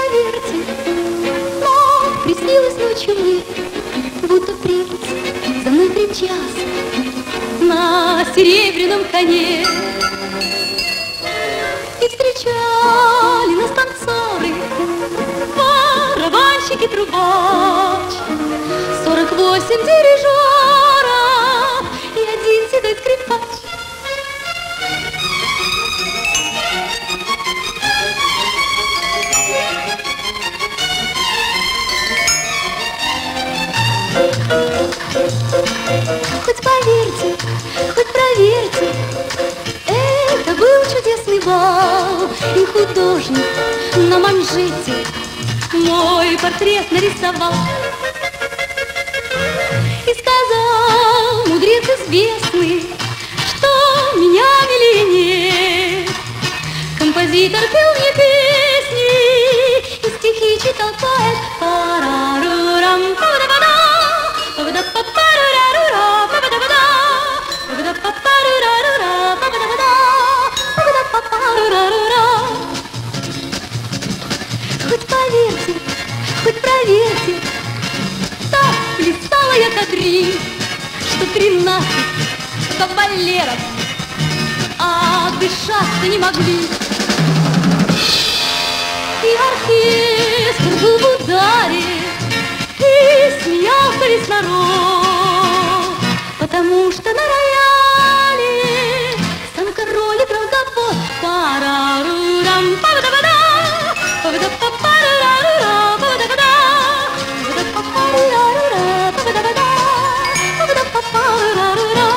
поверьте, но приснилось ночью мне, будто принц за мной примчался на серебряном коне. И встречали нас танцоры, барабанщик и трубач, 48 дирижеров и один седой скрипач. Хоть поверьте, хоть проверьте, это был чудесный бал, и художник на манжете мой портрет нарисовал. И сказал мудрец известный, что меня милее нет. Композитор пел мне песни, и стихи читал поэт. Парарурам, па-да-ба-да. Хоть поверьте, хоть проверьте, так плясала я кадриль, что 13 кавалеров дышать-то не могли. И оркестр был в ударе, и смеялся весь народ, потому что на рояле сам король играл гопот. Парарурам, па-да-ба-да, па-да-па-па-ра-ра-ра, па-да-ба-да, па-да-па-па-ра-ра-ра, па-да-ба-да, па-да-па-па-ра-ра-ра.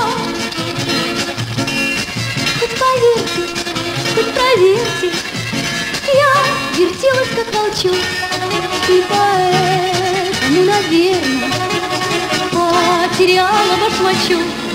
Хоть поверьте, хоть проверьте, я вертелась как волчок, и поэтому, наверное, потеряла башмачок.